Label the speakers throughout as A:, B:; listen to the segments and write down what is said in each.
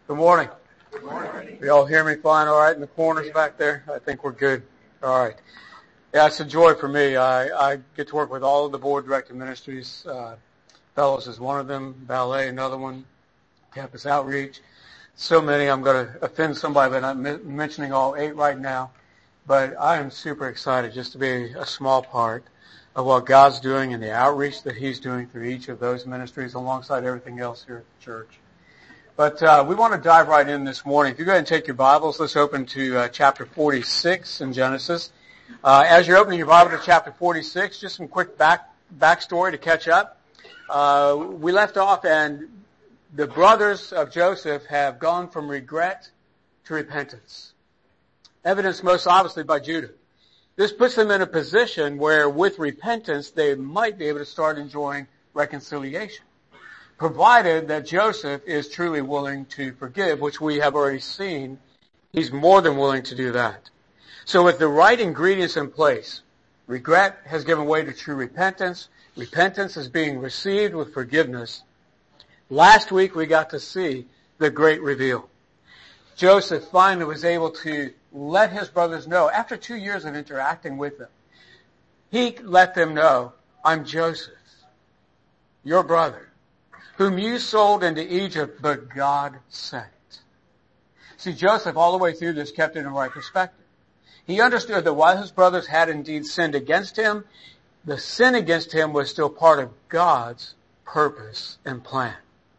A: Good morning.
B: Good morning.
A: You all hear me fine all right in the corners back there? I think we're good. All right. Yeah, it's a joy for me. I get to work with all of the board directed ministries. Fellows is one of them, Ballet another one, Campus Outreach. So many. I'm going to offend somebody by not mentioning all 8 right now. But I am super excited just to be a small part of what God's doing and the outreach that He's doing through each of those ministries alongside everything else here at the church. But we want to dive right in this morning. If you go ahead and take your Bibles, let's open to chapter 46 in Genesis. As you're opening your Bible to chapter 46, just some quick backstory to catch up. We left off, and the brothers of Joseph have gone from regret to repentance, evidenced most obviously by Judah. This puts them in a position where, with repentance, they might be able to start enjoying reconciliation, provided that Joseph is truly willing to forgive, which we have already seen. He's more than willing to do that. So with the right ingredients in place, regret has given way to true repentance. Repentance is being received with forgiveness. Last week we got to see the great reveal. Joseph finally was able to let his brothers know, after 2 years of interacting with them, he let them know, I'm Joseph, your brother, whom you sold into Egypt, but God sent. See, Joseph, all the way through this, kept it in the right perspective. He understood that while his brothers had indeed sinned against him, the sin against him was still part of God's purpose and plan.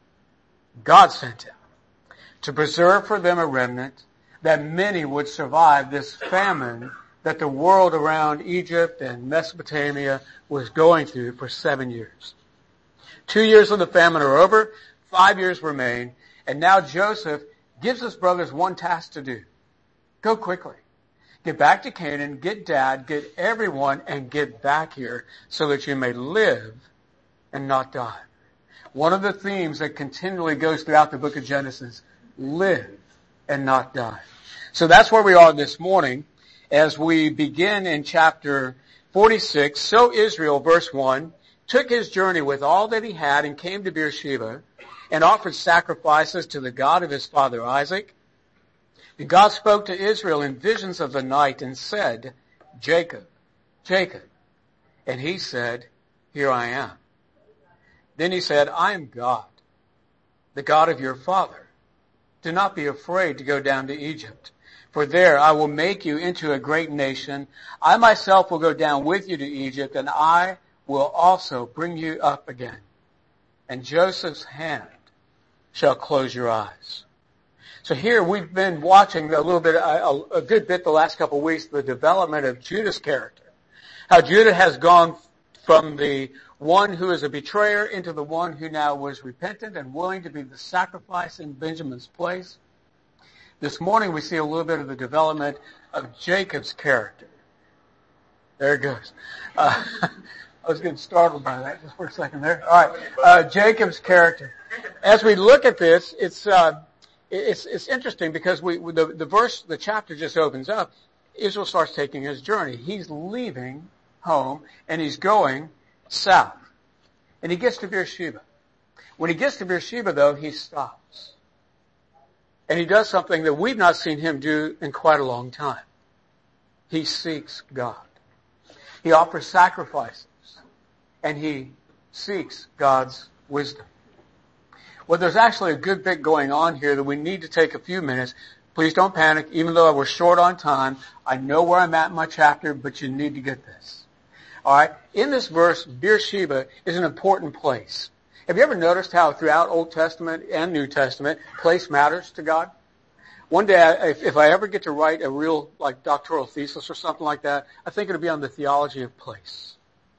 A: God sent him to preserve for them a remnant, that many would survive this famine that the world around Egypt and Mesopotamia was going through for 7 years. 2 years of the famine are over, 5 years remain, and now Joseph gives his brothers one task to do. Go quickly. Get back to Canaan, get Dad, get everyone, and get back here so that you may live and not die. One of the themes that continually goes throughout the book of Genesis, live and not die. So that's where we are this morning as we begin in chapter 46. So Israel, verse 1, took his journey with all that he had and came to Beersheba and offered sacrifices to the God of his father Isaac. And God spoke to Israel in visions of the night and said, Jacob, Jacob. And he said, here I am. Then he said, I am God, the God of your father. Do not be afraid to go down to Egypt, for there I will make you into a great nation. I myself will go down with you to Egypt, and I will also bring you up again. And Joseph's hand shall close your eyes. So here we've been watching a little bit, a good bit the last couple of weeks, the development of Judah's character. How Judah has gone from the one who is a betrayer into the one who now was repentant and willing to be the sacrifice in Benjamin's place. This morning we see a little bit of the development of Jacob's character. There it goes. I was getting startled by that just for a second there. All right, Jacob's character. As we look at this, it's interesting because the chapter just opens up. Israel starts taking his journey. He's leaving home and he's going south. And he gets to Beersheba. When he gets to Beersheba, though, he stops. And he does something that we've not seen him do in quite a long time. He seeks God. He offers sacrifices. And he seeks God's wisdom. Well, there's actually a good bit going on here that we need to take a few minutes. Please don't panic. Even though we're short on time, I know where I'm at in my chapter, but you need to get this. All right. In this verse, Beersheba is an important place. Have you ever noticed how throughout Old Testament and New Testament, place matters to God? One day, if I ever get to write a real doctoral thesis or something like that, I think it'll be on the theology of place.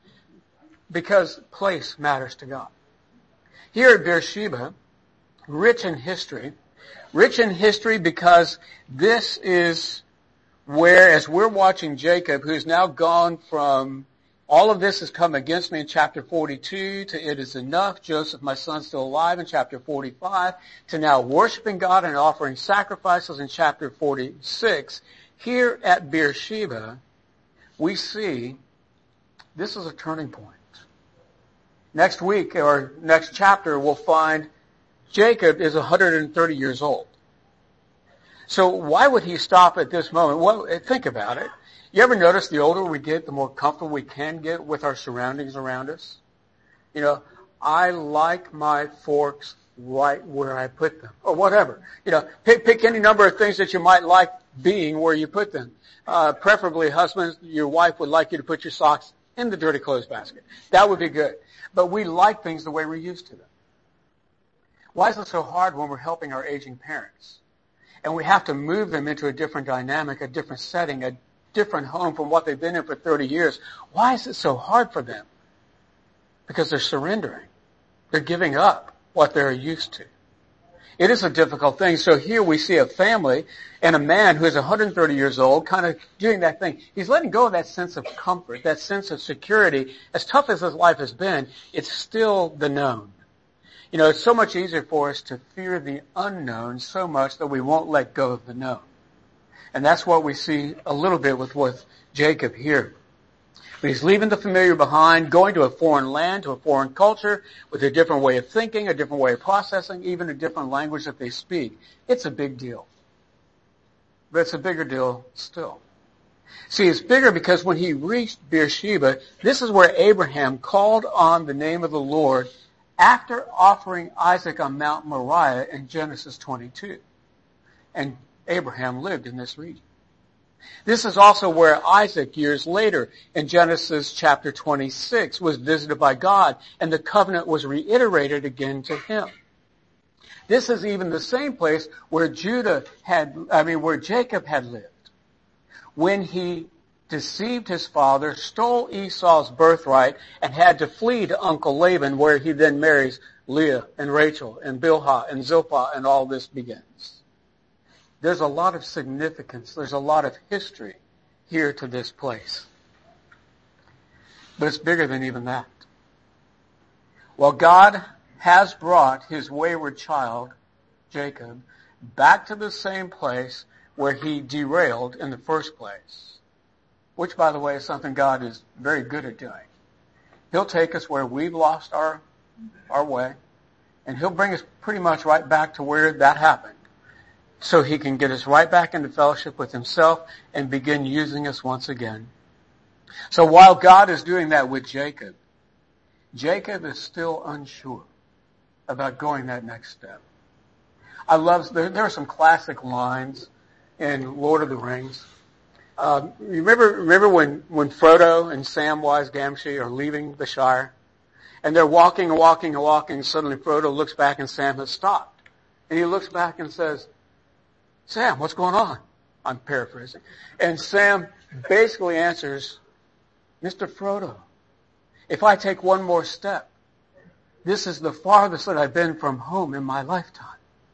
A: Because place matters to God. Here at Beersheba, rich in history because this is where, as we're watching Jacob, who's now gone from all of this has come against me in chapter 42 to it is enough, Joseph, my son, still alive in chapter 45, to now worshiping God and offering sacrifices in chapter 46. Here at Beersheba, we see this is a turning point. Next week, or next chapter, we'll find Jacob is 130 years old. So why would he stop at this moment? Well, think about it. You ever notice the older we get, the more comfortable we can get with our surroundings around us? You know, I like my forks right where I put them, or whatever. You know, pick any number of things that you might like being where you put them. Preferably, husbands, your wife would like you to put your socks in the dirty clothes basket. That would be good. But we like things the way we're used to them. Why is it so hard when we're helping our aging parents? And we have to move them into a different dynamic, a different setting, a different home from what they've been in for 30 years. Why is it so hard for them? Because they're surrendering. They're giving up what they're used to. It is a difficult thing. So here we see a family and a man who is 130 years old kind of doing that thing. He's letting go of that sense of comfort, that sense of security. As tough as his life has been, it's still the known. You know, it's so much easier for us to fear the unknown so much that we won't let go of the known. And that's what we see a little bit with Jacob here. But he's leaving the familiar behind, going to a foreign land, to a foreign culture, with a different way of thinking, a different way of processing, even a different language that they speak. It's a big deal. But it's a bigger deal still. See, it's bigger because when he reached Beersheba, this is where Abraham called on the name of the Lord after offering Isaac on Mount Moriah in Genesis 22. And Abraham lived in this region. This is also where Isaac, years later, in Genesis chapter 26, was visited by God, and the covenant was reiterated again to him. This is even the same place where Jacob had lived. When he deceived his father, stole Esau's birthright, and had to flee to Uncle Laban, where he then marries Leah and Rachel and Bilhah and Zilpah, and all this begins. There's a lot of significance. There's a lot of history here to this place. But it's bigger than even that. Well, God has brought his wayward child, Jacob, back to the same place where he derailed in the first place. Which, by the way, is something God is very good at doing. He'll take us where we've lost our way, and he'll bring us pretty much right back to where that happened, so he can get us right back into fellowship with himself and begin using us once again. So while God is doing that with Jacob, Jacob is still unsure about going that next step. There are some classic lines in Lord of the Rings. Remember when Frodo and Samwise Gamgee are leaving the Shire, and they're walking and walking and walking, suddenly Frodo looks back and Sam has stopped. And he looks back and says, "Sam, what's going on?" I'm paraphrasing. And Sam basically answers, "Mr. Frodo, if I take one more step, this is the farthest that I've been from home in my lifetime."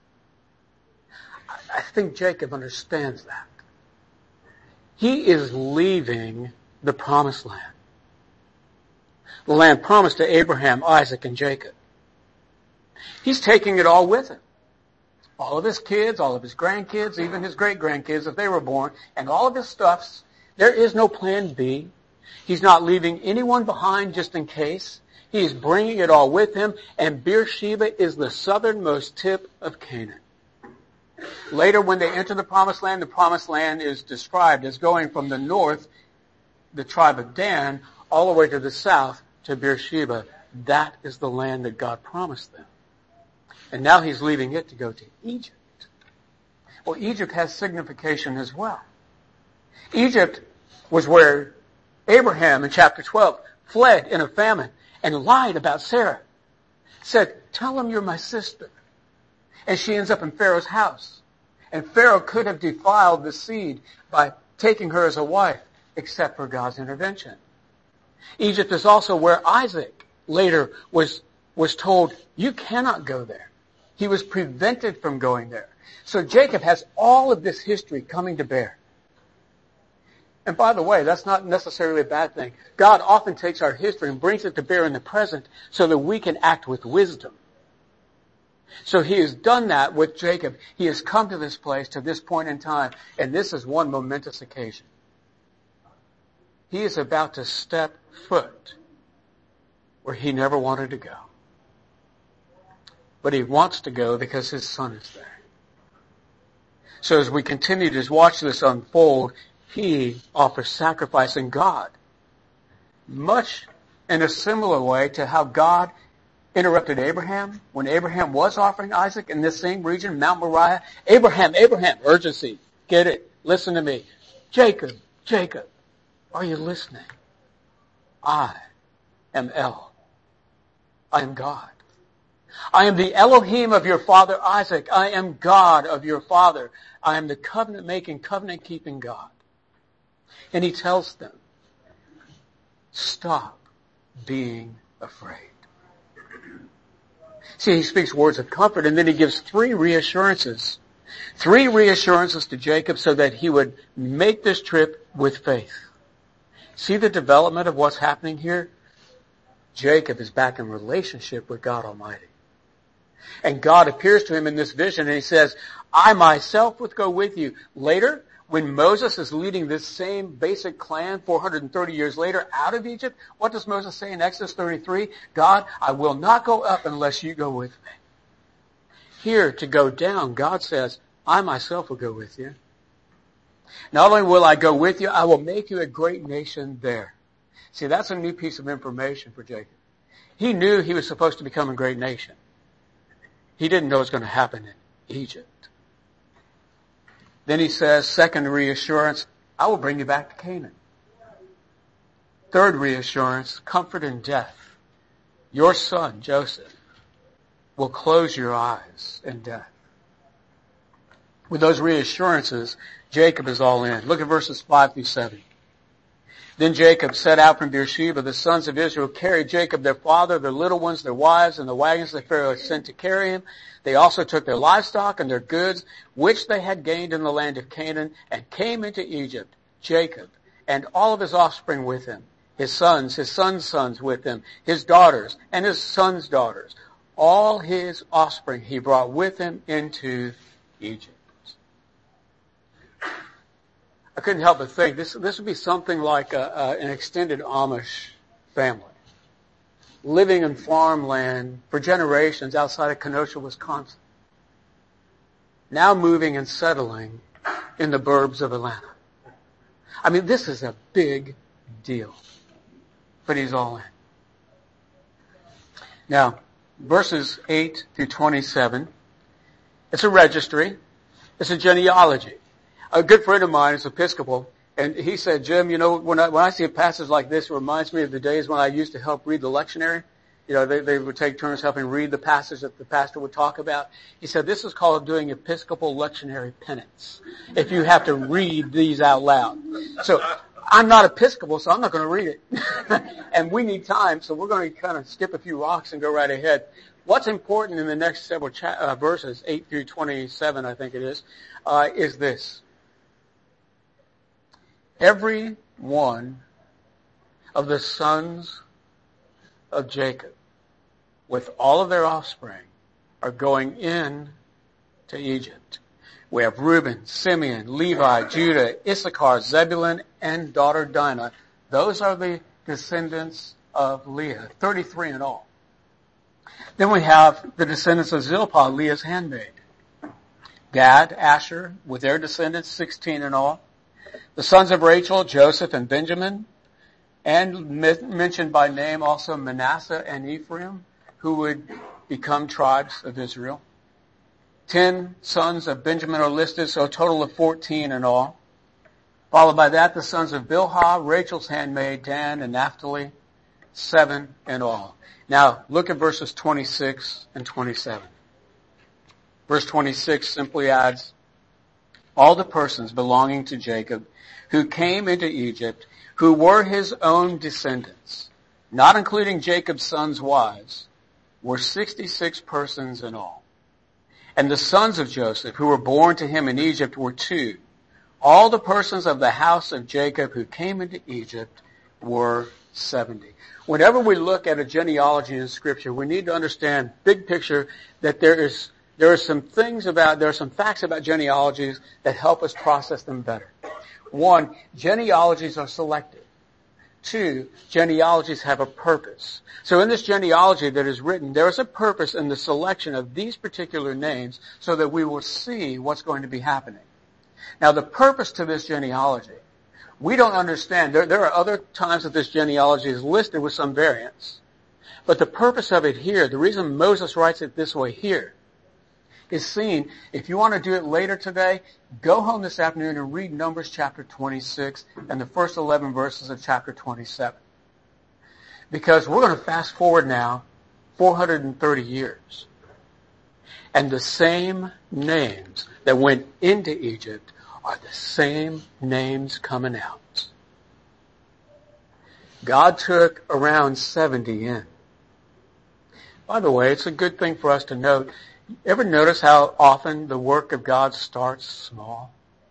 A: I think Jacob understands that. He is leaving the promised land. The land promised to Abraham, Isaac, and Jacob. He's taking it all with him. All of his kids, all of his grandkids, even his great-grandkids if they were born, and all of his stuffs. There is no plan B. He's not leaving anyone behind just in case. He is bringing it all with him, and Beersheba is the southernmost tip of Canaan. Later, when they enter the promised land is described as going from the north, the tribe of Dan, all the way to the south to Beersheba. That is the land that God promised them. And now he's leaving it to go to Egypt. Well, Egypt has signification as well. Egypt was where Abraham in chapter 12 fled in a famine and lied about Sarah. Said, "Tell him you're my sister." And she ends up in Pharaoh's house. And Pharaoh could have defiled the seed by taking her as a wife, except for God's intervention. Egypt is also where Isaac later was told, "You cannot go there." He was prevented from going there. So Jacob has all of this history coming to bear. And by the way, that's not necessarily a bad thing. God often takes our history and brings it to bear in the present so that we can act with wisdom. So he has done that with Jacob. He has come to this place, to this point in time, and this is one momentous occasion. He is about to step foot where he never wanted to go. But he wants to go because his son is there. So as we continue to watch this unfold, he offers sacrifice in God. Much in a similar way to how God interrupted Abraham when Abraham was offering Isaac in this same region, Mount Moriah. Abraham, urgency. Get it. Listen to me. Jacob, are you listening? I am El. I am God. I am the Elohim of your father Isaac. I am God of your father. I am the covenant-making, covenant-keeping God. And he tells them, stop being afraid. See, he speaks words of comfort, and then he gives three reassurances to Jacob so that he would make this trip with faith. See the development of what's happening here? Jacob is back in relationship with God Almighty. And God appears to him in this vision, and he says, I myself would go with you. Later, when Moses is leading this same basic clan 430 years later out of Egypt, what does Moses say in Exodus 33? God, I will not go up unless you go with me. Here, to go down, God says, I myself will go with you. Not only will I go with you, I will make you a great nation there. See, that's a new piece of information for Jacob. He knew he was supposed to become a great nation. He didn't know it was going to happen in Egypt. Then he says, second reassurance, I will bring you back to Canaan. Third reassurance, comfort in death. Your son, Joseph, will close your eyes in death. With those reassurances, Jacob is all in. Look at verses 5 through 7. Then Jacob set out from Beersheba. The sons of Israel carried Jacob, their father, their little ones, their wives, and the wagons that Pharaoh had sent to carry him. They also took their livestock and their goods, which they had gained in the land of Canaan, and came into Egypt. Jacob and all of his offspring with him, his sons' sons with him, his daughters and his sons' daughters. All his offspring he brought with him into Egypt. I couldn't help but think this would be something like an extended Amish family living in farmland for generations outside of Kenosha, Wisconsin. Now moving and settling in the burbs of Atlanta. I mean, this is a big deal. But he's all in. Now, verses 8 through 27, it's a registry. It's a genealogy. A good friend of mine is Episcopal, and he said, Jim, you know, when I see a passage like this, it reminds me of the days when I used to help read the lectionary. You know, they would take turns helping read the passage that the pastor would talk about. He said, this is called doing Episcopal lectionary penance, if you have to read these out loud. So, I'm not Episcopal, so I'm not going to read it. And we need time, so we're going to kind of skip a few rocks and go right ahead. What's important in the next several verses, 8 through 27, I think it is this. Every one of the sons of Jacob, with all of their offspring, are going in to Egypt. We have Reuben, Simeon, Levi, Judah, Issachar, Zebulun, and daughter Dinah. Those are the descendants of Leah, 33 in all. Then we have the descendants of Zilpah, Leah's handmaid. Gad, Asher, with their descendants, 16 in all. The sons of Rachel, Joseph and Benjamin, and mentioned by name also Manasseh and Ephraim, who would become tribes of Israel. 10 sons of Benjamin are listed, so a total of 14 in all. Followed by that, the sons of Bilhah, Rachel's handmaid, Dan and Naphtali, 7 in all. Now, look at verses 26 and 27. Verse 26 simply adds, all the persons belonging to Jacob who came into Egypt, who were his own descendants, not including Jacob's sons' wives, were 66 persons in all. And the sons of Joseph, who were born to him in Egypt, were 2. All the persons of the house of Jacob who came into Egypt were 70. Whenever we look at a genealogy in Scripture, we need to understand, big picture, that there are some facts about genealogies that help us process them better. 1, genealogies are selective. 2, genealogies have a purpose. So in this genealogy that is written, there is a purpose in the selection of these particular names so that we will see what's going to be happening. Now, the purpose to this genealogy, we don't understand. There are other times that this genealogy is listed with some variants. But the purpose of it here, the reason Moses writes it this way here, is seen. If you want to do it later today, go home this afternoon and read Numbers chapter 26 and the first 11 verses of chapter 27. Because we're going to fast forward now 430 years. And the same names that went into Egypt are the same names coming out. God took around 70 in. By the way, it's a good thing for us to note. Ever notice how often the work of God starts small?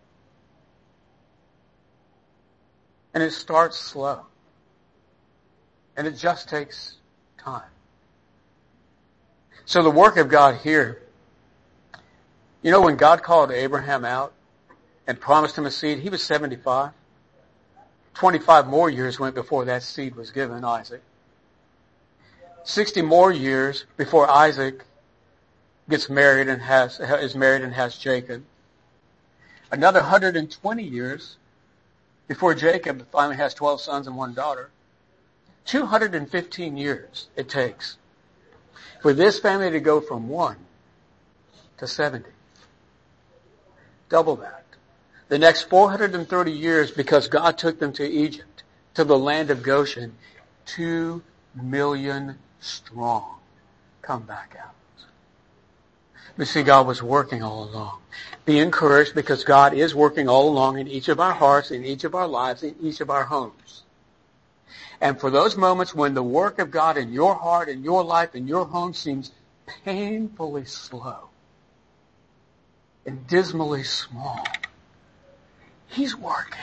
A: And it starts slow. And it just takes time. So the work of God here, you know, when God called Abraham out and promised him a seed, he was 75. 25 more years went before that seed was given, Isaac. 60 more years before Isaac gets married and is married and has Jacob. Another 120 years before Jacob finally has 12 sons and one daughter. 215 years it takes for this family to go from 1 to 70. Double that. The next 430 years, because God took them to Egypt, to the land of Goshen, 2 million strong come back out. You see, God was working all along. Be encouraged, because God is working all along in each of our hearts, in each of our lives, in each of our homes. And for those moments when the work of God in your heart, in your life, in your home seems painfully slow and dismally small, He's working.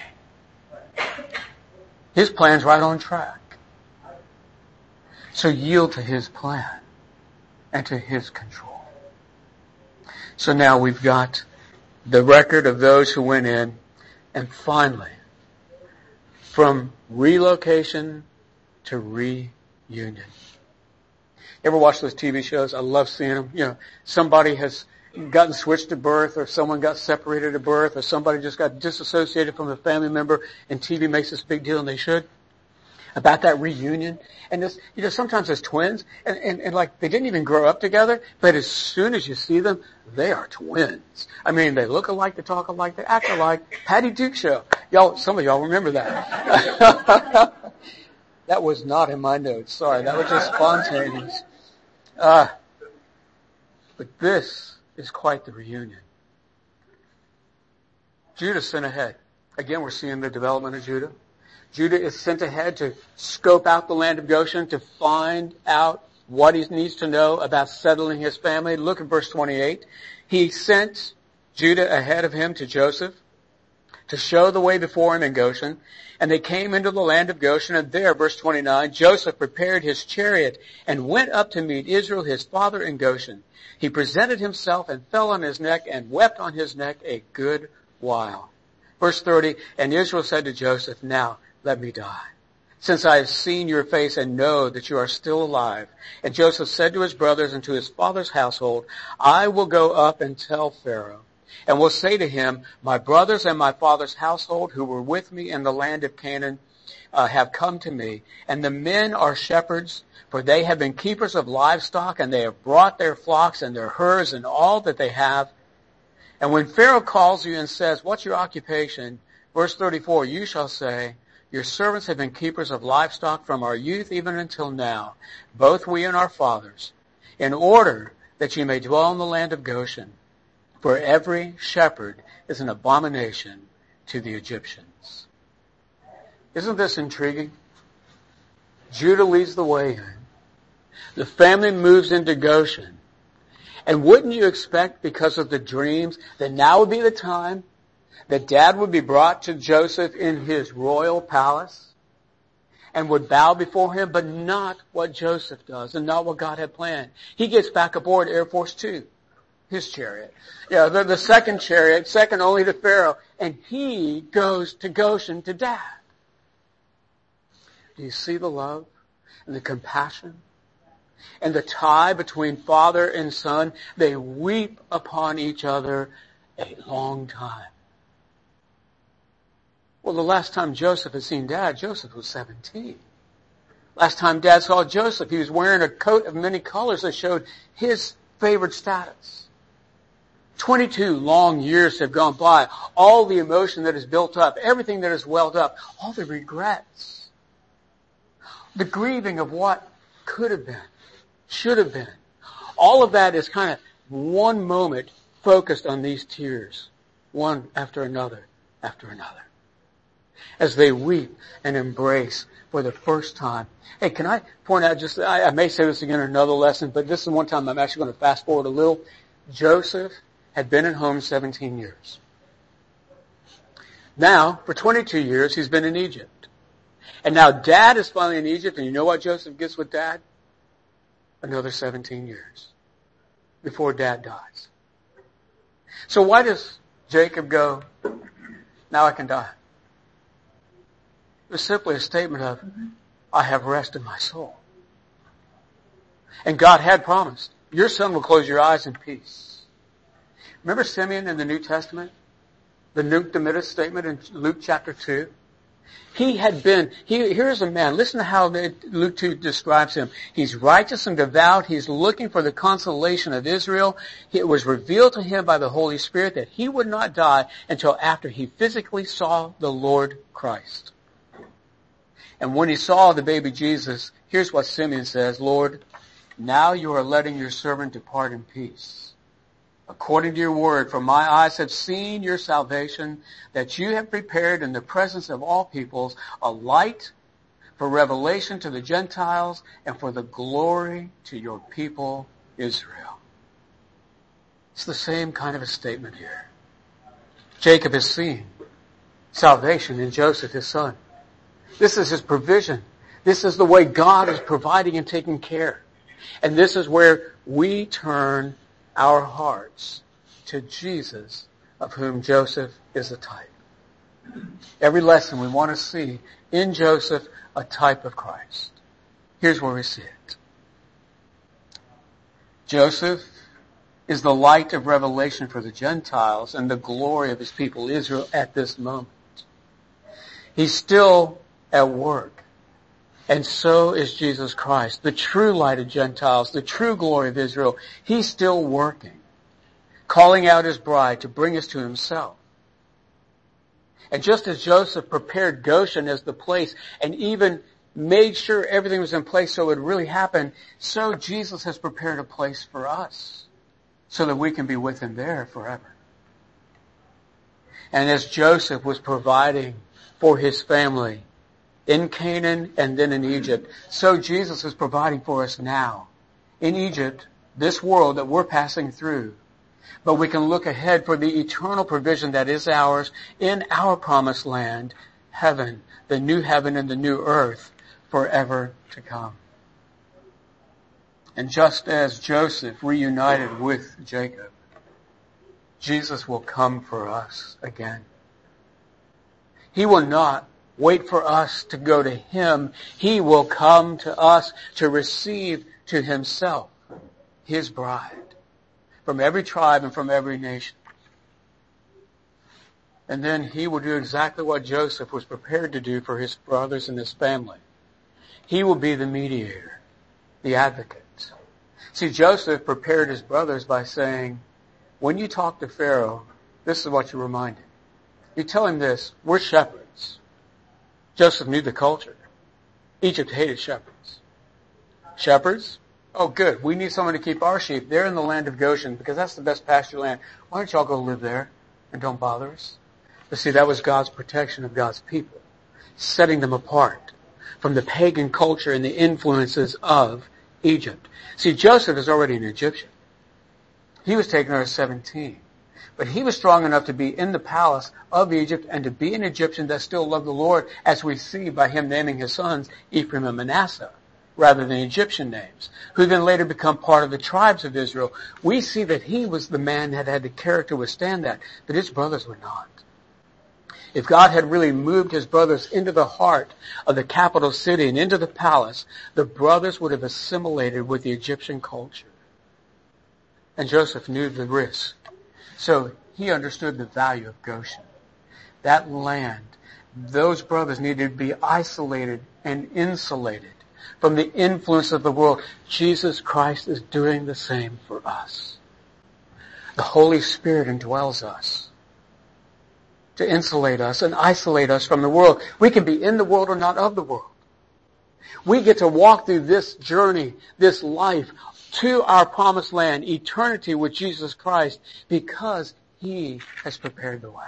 A: His plan's right on track. So yield to His plan and to His control. So now we've got the record of those who went in, and finally, from relocation to reunion. Ever watch those TV shows? I love seeing them. You know, somebody has gotten switched at birth, or someone got separated at birth, or somebody just got disassociated from a family member, and TV makes this big deal, and they should, about that reunion. And this, you know, sometimes as twins, and like they didn't even grow up together, but as soon as you see them, they are twins. I mean, they look alike, they talk alike, they act alike. Patty Duke Show. Y'all, some of y'all remember that. That was not in my notes. Sorry, that was just spontaneous. But this is quite the reunion. Judah sent ahead. Again, we're seeing the development of Judah. Judah is sent ahead to scope out the land of Goshen, to find out what he needs to know about settling his family. Look at verse 28. He sent Judah ahead of him to Joseph to show the way before him in Goshen. And they came into the land of Goshen, and there, verse 29, Joseph prepared his chariot and went up to meet Israel his father in Goshen. He presented himself and fell on his neck and wept on his neck a good while. Verse 30, and Israel said to Joseph, now let me die, since I have seen your face and know that you are still alive. And Joseph said to his brothers and to his father's household, I will go up and tell Pharaoh, and will say to him, my brothers and my father's household who were with me in the land of Canaan have come to me, and the men are shepherds, for they have been keepers of livestock, and they have brought their flocks and their herds and all that they have. And when Pharaoh calls you and says, what's your occupation? Verse 34, you shall say, your servants have been keepers of livestock from our youth even until now, both we and our fathers, in order that you may dwell in the land of Goshen. For every shepherd is an abomination to the Egyptians. Isn't this intriguing? Judah leads the way in. The family moves into Goshen. And wouldn't you expect, because of the dreams, that now would be the time that Dad would be brought to Joseph in his royal palace and would bow before him, but not what Joseph does and not what God had planned. He gets back aboard Air Force Two, his chariot. Yeah, the second chariot, second only to Pharaoh, and he goes to Goshen to Dad. Do you see the love and the compassion and the tie between father and son? They weep upon each other a long time. Well, the last time Joseph had seen Dad, Joseph was 17. Last time Dad saw Joseph, he was wearing a coat of many colors that showed his favored status. 22 long years have gone by. All the emotion that is built up, everything that is welled up, all the regrets, the grieving of what could have been, should have been. All of that is kind of one moment focused on these tears, one after another, as they weep and embrace for the first time. Hey, can I point out I may say this again in another lesson, but this is one time I'm actually going to fast forward a little. Joseph had been at home 17 years. Now, for 22 years, he's been in Egypt. And now Dad is finally in Egypt, and you know what Joseph gets with Dad? Another 17 years before Dad dies. So why does Jacob go, now I can die? It was simply a statement of, I have rest in my soul. And God had promised, your son will close your eyes in peace. Remember Simeon in the New Testament? The Nunc Dimittis statement in Luke chapter 2? Here's a man, listen to how Luke 2 describes him. He's righteous and devout. He's looking for the consolation of Israel. It was revealed to him by the Holy Spirit that he would not die until after he physically saw the Lord Christ. And when he saw the baby Jesus, here's what Simeon says, Lord, now you are letting your servant depart in peace. According to your word, for my eyes have seen your salvation, that you have prepared in the presence of all peoples a light for revelation to the Gentiles and for the glory to your people Israel. It's the same kind of a statement here. Jacob has seen salvation in Joseph, his son. This is his provision. This is the way God is providing and taking care. And this is where we turn our hearts to Jesus, of whom Joseph is a type. Every lesson we want to see in Joseph a type of Christ. Here's where we see it. Joseph is the light of revelation for the Gentiles and the glory of his people Israel at this moment. He's still at work. And so is Jesus Christ, the true light of Gentiles, the true glory of Israel. He's still working, calling out his bride to bring us to himself. And just as Joseph prepared Goshen as the place and even made sure everything was in place so it would really happen, so Jesus has prepared a place for us so that we can be with him there forever. And as Joseph was providing for his family in Canaan and then in Egypt, so Jesus is providing for us now in Egypt, this world that we're passing through. But we can look ahead for the eternal provision that is ours in our promised land, heaven, the new heaven and the new earth, forever to come. And just as Joseph reunited with Jacob, Jesus will come for us again. He will not wait for us to go to him. He will come to us to receive to himself his bride from every tribe and from every nation. And then he will do exactly what Joseph was prepared to do for his brothers and his family. He will be the mediator, the advocate. See, Joseph prepared his brothers by saying, when you talk to Pharaoh, this is what you remind him. You tell him this, we're shepherds. Joseph knew the culture. Egypt hated shepherds. Shepherds? Oh, good. We need someone to keep our sheep. They're in the land of Goshen because that's the best pasture land. Why don't y'all go live there and don't bother us? But see, that was God's protection of God's people, setting them apart from the pagan culture and the influences of Egypt. See, Joseph is already an Egyptian. He was taken there at 17. But he was strong enough to be in the palace of Egypt and to be an Egyptian that still loved the Lord, as we see by him naming his sons Ephraim and Manasseh, rather than Egyptian names, who then later become part of the tribes of Israel. We see that he was the man that had the character to withstand that, but his brothers were not. If God had really moved his brothers into the heart of the capital city and into the palace, the brothers would have assimilated with the Egyptian culture. And Joseph knew the risk. So he understood the value of Goshen. That land those brothers needed to be isolated and insulated from the influence of the world. Jesus Christ is doing the same for us. The Holy Spirit indwells us to insulate us and isolate us from the world. We can be in the world or not of the world. We get to walk through this journey, this life, to our promised land, eternity with Jesus Christ, because He has prepared the way.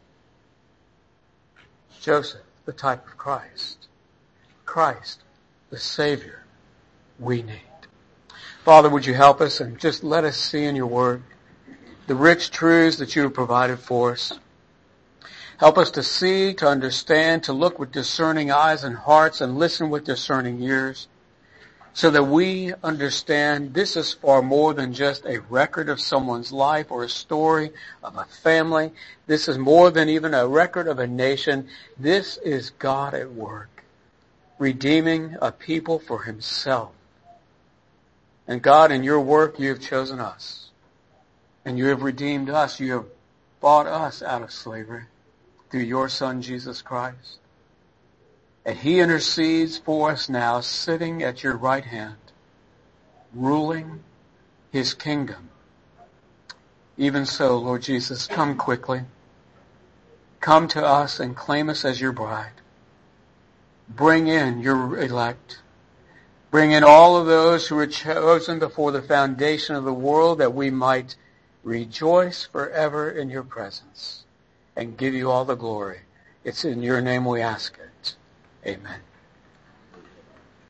A: Joseph, the type of Christ. Christ, the Savior we need. Father, would you help us and just let us see in your word the rich truths that you have provided for us. Help us to see, to understand, to look with discerning eyes and hearts and listen with discerning ears, so that we understand this is far more than just a record of someone's life or a story of a family. This is more than even a record of a nation. This is God at work, redeeming a people for Himself. And God, in your work, you have chosen us. And you have redeemed us. You have bought us out of slavery through your Son, Jesus Christ. And He intercedes for us now, sitting at your right hand, ruling His kingdom. Even so, Lord Jesus, come quickly. Come to us and claim us as your bride. Bring in your elect. Bring in all of those who were chosen before the foundation of the world, that we might rejoice forever in your presence and give you all the glory. It's in your name we ask it. Amen.